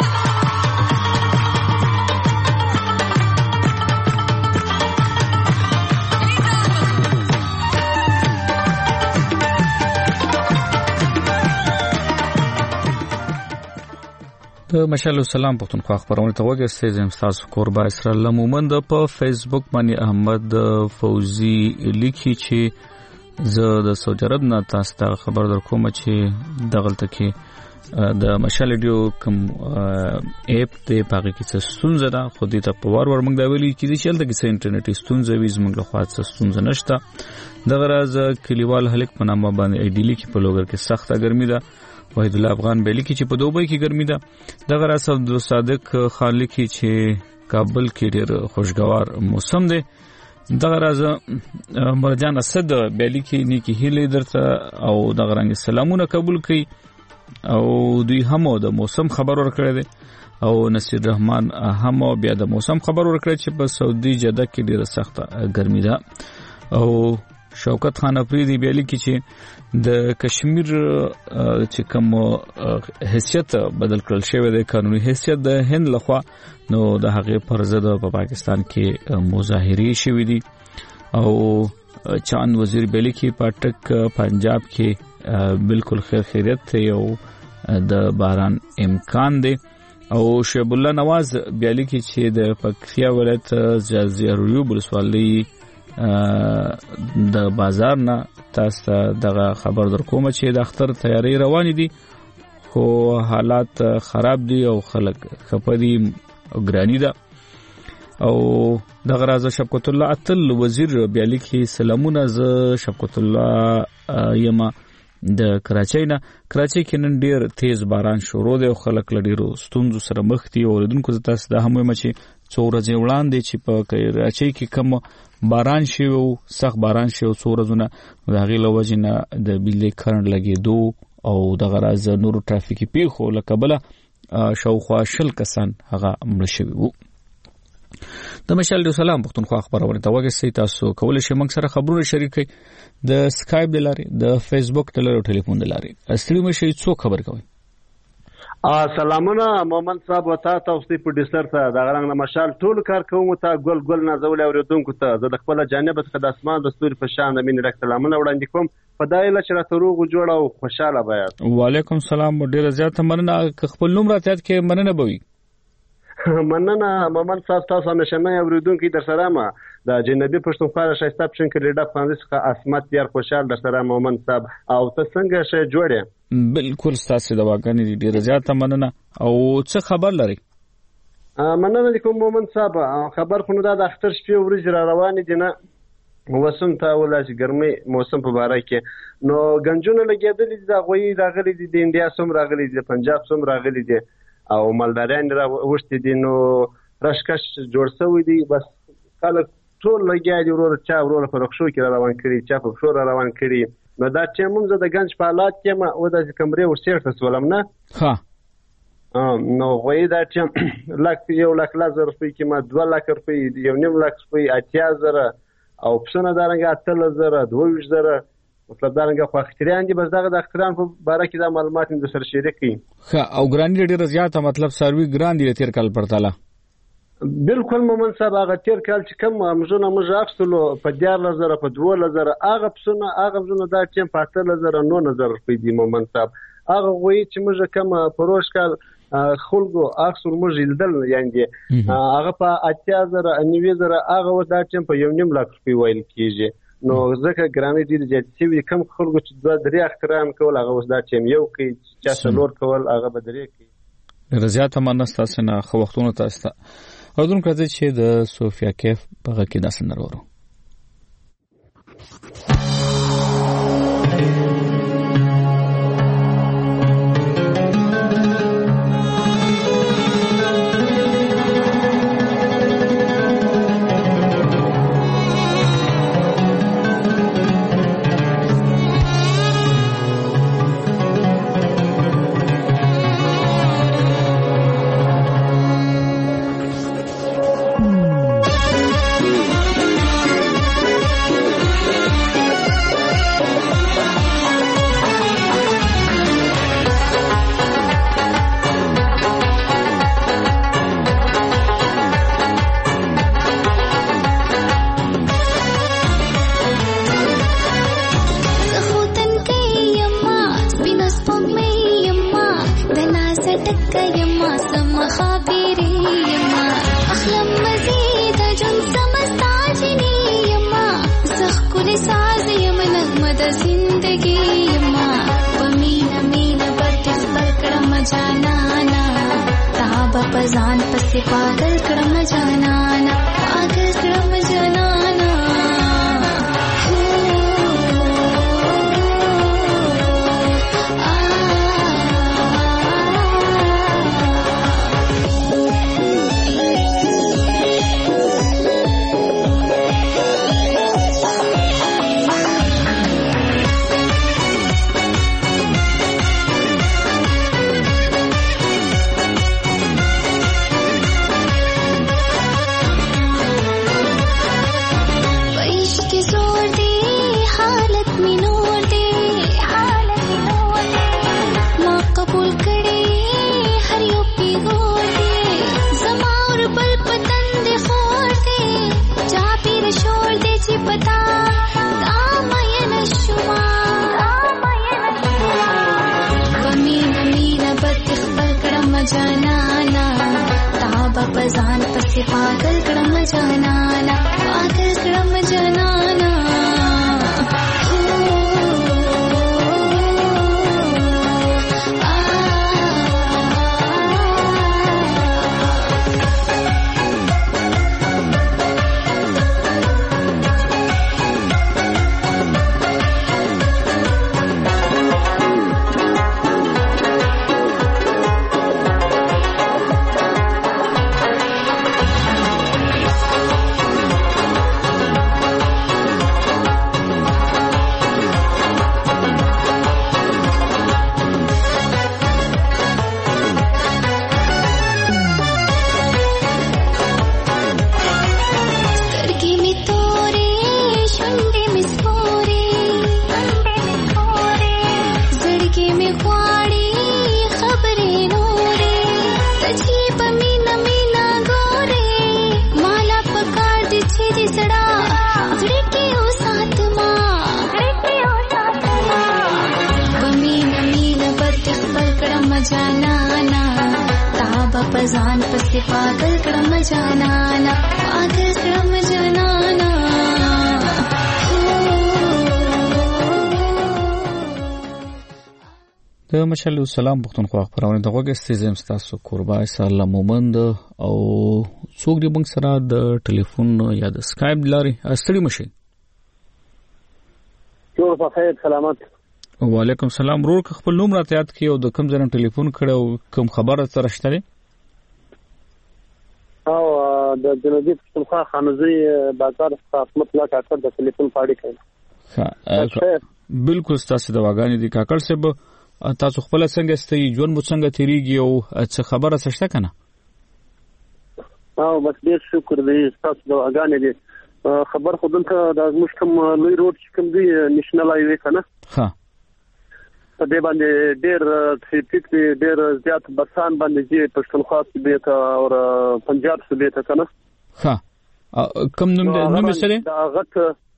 د مشال السلام پښتونخوا خبرونه ته وګورئ زم تاسو قربا اسرائیل مومند په فیسبوک باندې احمد فوزي لیکي چې زه د سعودي عرب نه تاسو ته خبر درکوم چې دغلت کې د مشال ډیو کوم اپ ته پاره کې څه ستونزه ده خو دې ته په وار ور موږ دا ویلي چې چې دلته کې څه انټرنیټي ستونزه وي زموږ له خوا څه ستونزه نشته د غراز کلیوال هلک په نامه باندې ایډیلی کې په لوګر کې سخته ګرمي ده وحید الله افغان بیلی کی چې په دوبۍ کې ګرمي ده دغه راس عبد صادق خان لیکي چې کابل کې ډېر خوشگوار موسم دی دغه راز مرجان اسد بیلی کې نیکی هیله درته او دغه رنګ سلامونه قبول کړي او دوی هم د موسم خبر ورکړی دی او نصیر رحمان هم بیا د موسم خبر ورکړی چې په سعودي جده کې ډېر سخته ګرمي ده او شوکت خان افریدی بیلی کی چې د کشمیر چې کوم حیثیت بدل کړل شوی دی قانوني حیثیت د هند لخوا نو د هغه پر ضد په پاکستان کې مظاهره شوې دي او چاند وزیر بیلی کی پټک پنجاب کې بالکل خیر خیریت ته یو د باران امکان دی او شعیب الله نواز بیلی کی چې د پکتیا ولایت زیرویو بلسوالي د بازار نه تاسو دغه خبر در کوم چې د اختر تیاری روان دي خو حالات خراب دي او خلک خپدي او ګرانی ده او دغه راز شفقت الله اتل وزیر بیالی کی سلامونه ز شفقت الله یما د کراچۍ نه کراچۍ کې نن ډیر تیز باران شروع دی او خلک لډیرو ستونزو سره مخ دي او ردونکو تاسو د هم مچ څو ورځې وړاندې چې په کراچۍ کې کم باران شي او سخت باران شي او څو ورځونه د هغې له وجې نه د بجلۍ کرنټ لګېدو او دغه راز نورو ټرافیکي پیښو له کبله شاوخوا شل کسان هغه مړه شوي وو د مشال ډیو سلام پښتونخوا خبرونه ته وګورئ تاسو کولی شئ موږ سره خبرونه شریک کړئ د سکایپ د لارې د فیسبوک د لارې او ټلیفون د لارې استری مشي څو خبر کوي سلامونه مومن صاحب وتا تاسو په ډیسلر ته د غرنګ مشال ټول کار کوم ته ګل ګل نازول اوریدونکو ته زه د خپل جانب څخه د اسمان د ستوري په شان د مين رک سلامونه وړاندې کوم خدای له چې راته روغ جوړ او خوشاله بیات وعلیکم السلام ډیر زیات مننه خپل نوم راتیات کې مننه بوي مننه مومن صاحب تاسو همیشه اوریدونکو در سره ما د جنبي پښتونخوا شایسته پښین کې لیډر فرانسیس څخه اسمت یار خوشاله در سره مومن صاحب او ته څنګه شې جوړې بالکل ستاسو د واګنې ډیر زیاته مننه او څه خبر لري مننه کوم مومن صاحب خبر خو نو د اختر شپې ورځ را روان دي نه وسم ته ولای ګرمي موسم په باره کې نو گنجونه لګیدل دي د غوي راغلي دي د انډیا سم راغلي دي پنجاب سم راغلي دي او مالداران را وشت دي نو رشکش جوړ شوی دي بس کله ټول لګیا دي ورور چا ورور په رخصو کې روان کړي چا په شور روان کړي نو دا چې موږ د گنج په حالات کې ما او د کمرې ورسېټ سولم نه ها نو غوي دا چې لک یو لک لزر روپۍ کې ما دوه لک روپۍ یو نیم لک روپۍ اتیا زره او پسنه دارنګه اتل زره دوه زره مطلب دارنګه خو اختیاران دي بس دغه د اختیاران په باره کې دا معلومات د سر شریک کړي ها او ګرانی ډیره زیاته مطلب سروي ګران دي تیر کال پرتاله بالکل مومن صاحب هغه تیر کال چې کوم امژونه موږ اخستلو په دیار لزر په دوه لزر هغه پسونه هغه پسونه دا چې په اتل لزر نو نظر په دې مومن صاحب هغه وایي چې موږ کوم پروش کال خلکو اخسر موږ لیدل یعنی هغه په اتیا زره نیوي زره هغه ودا چې په یو نیم لک په ویل کیږي نو ځکه ګرامي دي چې چې کم خلکو چې دوه درې اخترام کول هغه ودا چې یو کوي چې څلور کول هغه بدرې کوي رضایت منستا سنا خو وختونه تاسو او دون کړه چې د سوفیا کیف په غږ کې داسې نرورو سپوږمۍ یما د ناز ټکه یما سم خبرې یما اخلم مزید ژوند سمستا جنې یما زخ کل ساز یم نغمه د زندګي یما په مینا مینا برته خبر کړم جانانا تاب په ځان پسې پاگل کړم جانانا پاگل کړم جانانا جانانا تاب پزان پسې پاگل کړم جانانا پاگل کړم جانانا جانانا تاب پزان پسې پاگل کړم جانانا پاگل کړم جانانا د مشال السلام پښتونخوا خبرونه د غوږ استیزم تاسو قربا سلام مومند او څوک دی موږ سره د ټلیفون یا د اسکایپ لاري استړي مشي جوړ په خیر سلامت وعلیکم السلام ورور خپل نوم راته یاد کړئ او د کوم ځای ټلیفون کړو کوم خبره سره شته او د جنوبي پښتونخوا خانزي بازار خدمت لا کاکړ د ټلیفون پاړی کوي ها بالکل تاسو د واغانی دي کاکړ صاحب تاسو خپل څنګه ستې ژوند مو څنګه تیریږي او څه خبره شته کنه او بس ډیر شکر دی تاسو د واغانی دي خبر خودن ته د مشکم لوی روډ کوم دی نېشنل هایوي کنه ها په دې باندې ډېر ټریفیک دی ډېر زیات بسان باندې چې پښتونخوا صوبې ته او پنجاب صوبې ته کنه ها کوم نوم دی نوم سره دا غت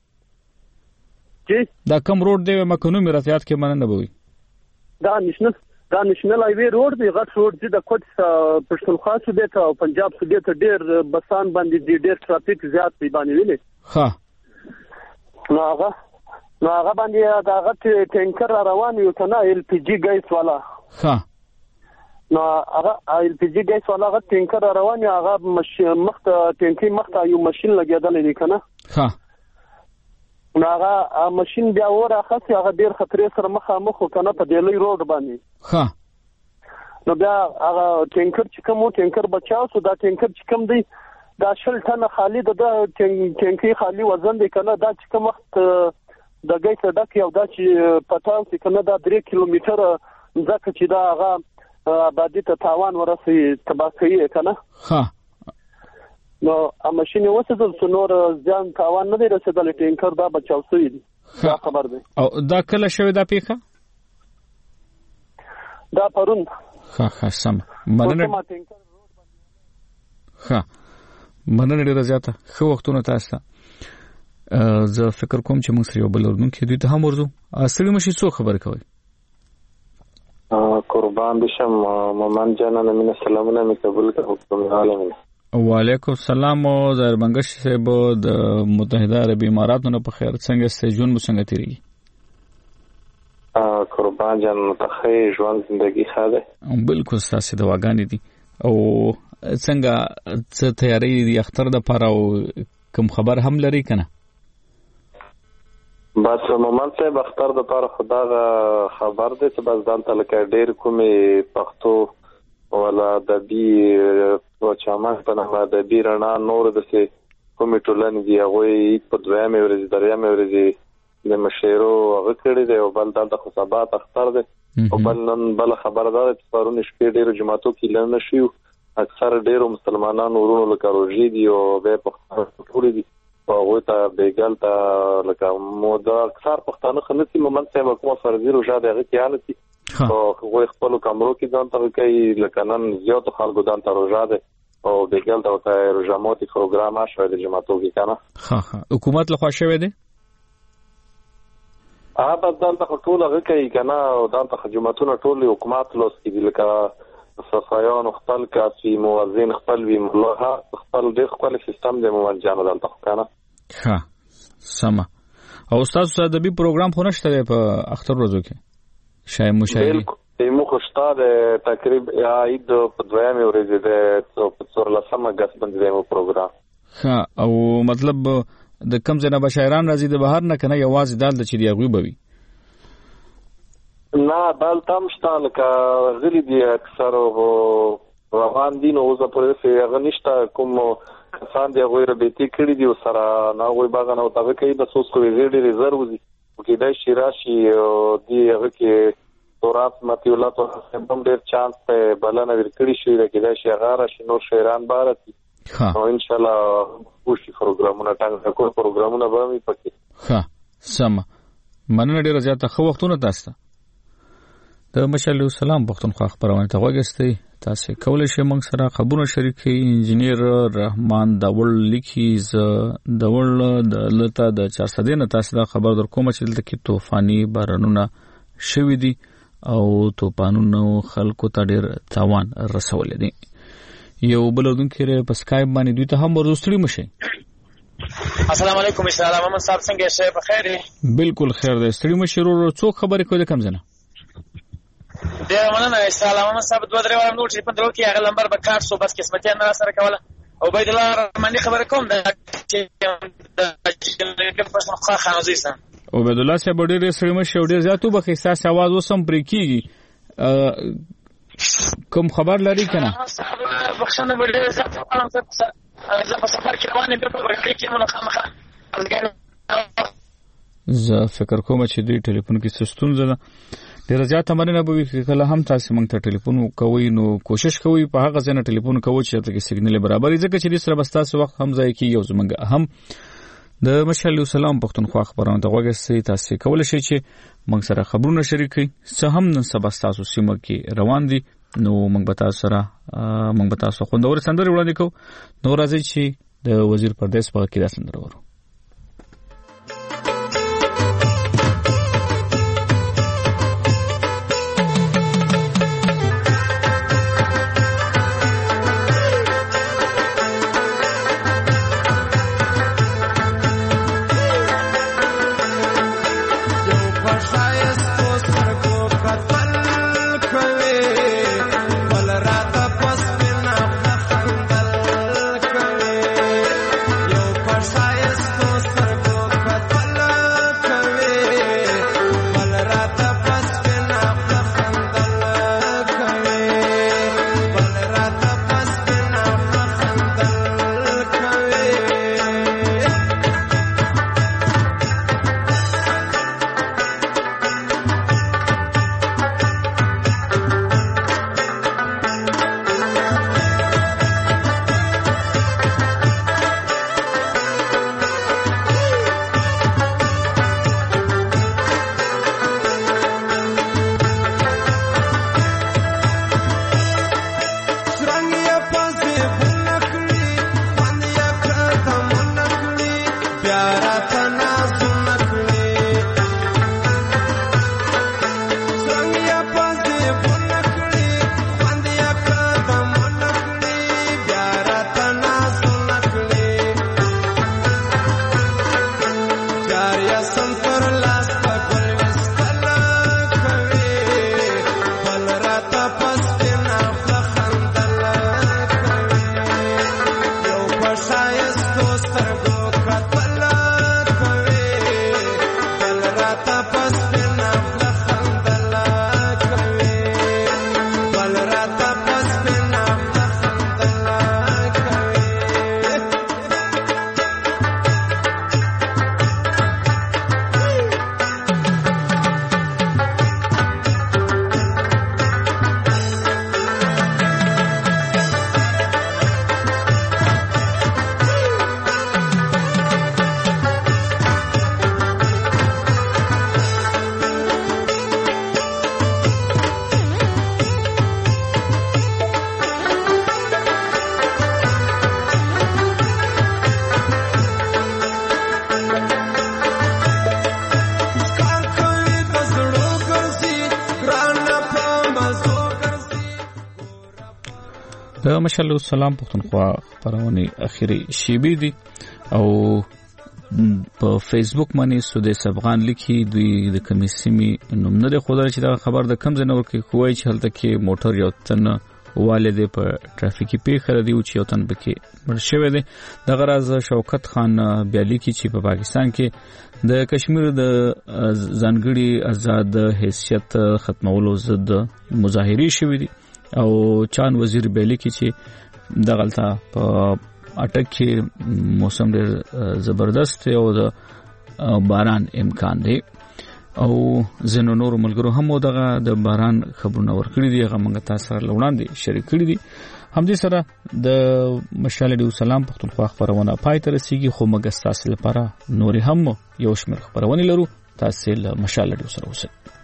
چې دا کوم روډ دی مکه نوم راځيات کې مننه بوي دا نېشنل دا نېشنل هایوي روډ دی غت روډ دی د کوټ پښتونخوا صوبې ته او پنجاب صوبې ته ډېر بسان باندې ډېر ټریفیک زیات دی باندې ویلې ها نو هغه نو هغه باندې دا غت ټینکر روان یو کنه ال پی جی ګیس والا ها نو هغه ال پی جی ګیس والا غت ټینکر روان یو هغه مخ ټینکی مخ ته یو ماشين لګیدل دی کنه ها نو هغه ماشين بیا وره خاصه هغه ډیر خطرې سره مخامخ کنه په دیلې روډ باندې ها نو بیا هغه ټینکر چې کوم ټینکر بچاو سو دا ټینکر چې کوم دی دا شل ټنه خالی د ټینکی خالی وزن دی کنه دا چې کوم وخت د ګیس ډک یو دا چې پټاو چې کنه دا درې کیلومتر ځکه چې دا هغه آبادی ته تاوان ورسي تباہ کوي کنه ها نو ا ماشين وسه د نور ځان تاوان نه دی رسیدل ټینکر دا بچاو سوی دی دا خبر دی او دا کله شوی دا پیخه دا پرون ها ها سم مننه ها مننه ډیره زیاته خو وختونه تاسو زه فکر کوم چې موږ سره یو بل ورونکو دوی ته هم ورزو اصلي مشي څو خبر کوي قربان بشم مومن جانانه مینه سلامونه می قبول کړه حکم عالمین. وعلیکم السلام او زهر منګش صاحب د متحده عربی اماراتو نه په خیر څنګه ستې جون مو څنګه تیریږي؟ قربان جان ته خیر ژوند زندگی خاله بالکل ستاسو دواګانې دي او څنګه څه تیاری دي اختر د پاره او کوم خبر هم لري کنه؟ بس مومن صاحب اختر د پاره خدای خبر دی چې بس دلته لکه ډیر کومې پښتو ولا د بي او چامان په نامه د بي رڼا نور د سي کومې ټولنې دی هغه په دویمه ورځ دریمه ورځ د مشیرو هغه کړی دی او بل دلته خو سبا اختر دی او بل نن بل خبردار چې پرون شپې ډیرو جماعتو کې لنه شيو اکثر ډیرو مسلمانانو ورونو لکه روزي دي او به په ټول دي او هغه ته بیګل ته لکه مودا اکثر پښتانه خلک مومن صاحب کومه فرضي روزه دی هغه کې انتي او هغه خپل کمرو کې ځان ته کوي لکه نن زیات خلکو ځان ته روزه دی او بیګل ته وکړي روزماتي پروګرام شوی د جماعتو کې کنه. ها ها حکومت له خوا شوی دی اه بس دلته ټول هغه کوي کنه او دلته جماعتونه ټول حکومت لوس کې لکه صفایان خپل کاسي موازین خپل وی ملها خپل د خپل سیستم د موجانه دلته کنه. ها سما او استاد سره د بي پروګرام خو نشته په اختر ورځو کې شای مشاهده بالکل مو خوشتا د تقریبا عید په دویمه ورځ د په څور لسمه اگست باندې مو پروګرام. ها او مطلب د کم ځنه بشایران راځي د بهر نه کنه یوازې دال د چریغوي بوي نه دال تام شته لکه غلي دي اکثر روان دي نو زه پرې هغه نشته کوم کسان دی غوړه بیتي کړی دی سره نه وای باغ نه او تاګه کوي د سوس کوي ریډي ریزرو دي کې دای شي راشي دی هغه کې تورات متي الله ته هم ډیر چانس ته بلنه ورکړي شي د کې دای شي هغه راشي نور شهران بارتي او ان شاء الله پوښتې پروګرامونه ټاکل کوو پروګرامونه به مې پکې ها سم مننه ډیر زیاته خو وختونه تاسو د مشالو سلام پښتونخوا خبرونه ته وګستئ تاسو کولای شئ موږ سره خبرونه شریکئ انجنیر رحمان داول لیکي ز داول د لته د چار سده نه تاسو دا خبر در کوم چې دلته کې طوفاني بارانونه شوي دي او طوفانونو خلکو ته ډیر تاوان رسول دي یو بلودون کې په سکایپ باندې دوی ته هم ورزستړي مشه. السلام علیکم اسلام محمد صاحب څنګه شې په خیر دي؟ بالکل خیر دی ستړي مشه ورو څو خبرې کوي کم زنه ډیر مننه اسلام محمد صاحب دوه درې واره نو چې په دروازه کې هغه لمبر به کار شو بس قسمتي نه سره کوله او بيد الله رحماني خبره کوم دا چې د پښتونخوا خانوزي سره او بيد الله صاحب ډیر ستړي مشه ډیر زیاتو به احساس आवाज وسم پرې کیږي کوم خبر لري کنه بخښنه ولې زه په سفر کې روانه به په ورکړې کې نو خامخا زه فکر کوم چې دوی ټلیفون کې سستون زده ډیر زیات مننه به کله هم تاسو موږ ته ټلیفون کوئ نو کوشش کوئ په هغه ځای نه ټلیفون کوئ چې تاسو سیګنال برابر ځکه چې د سره بستاسو وخت هم ځای کې یو زمنګ هم د مشالو سلام پښتونخوا خبرونه ته وګورئ تاسو کولای شئ چې موږ سره خبرونه شریکئ څه هم نن سبا تاسو سیمه کې روان دي نو موږ به تاسو سره موږ به تاسو خوندور سندرې وړاندې کوو نو راځي چې د وزیر پردیس په کې دا سندره ورو Yes. د مشال سلام پښتونخوا خبرونه اخیری شیبې دي او په فیسبوک باندې سودیس افغان لیکي دوی د کمیسیمي نوم نه خدای چې دا خبر د کم زنه ورکه کوی چې هلته کې موټر یو تن والد په ټرافیکي پیښه دی او چې یو تن پکې مړ شوی دی د غراز شوکت خان بیالي کې چې په پاکستان کې د کشمیر د ځانګړي آزاد حیثیت ختمولو ضد مظاهرې شوې دي او چان وزیر بیالي کې چې د غلطه په اټک کې موسم ډېر زبردست او د باران امکان دی او زنو نور ملګرو هم دغه د باران خبرونه ورکړي دي هغه موږ تاسو سره لوړاندې شریک کړي دي همدې سره د مشال ډیو سلام پښتونخوا خبرونه پای ته رسیږي خو موږ تاسو لپاره نور هم یو شمېر خبرونه لرو تاسو له مشال ډیو سره اوسئ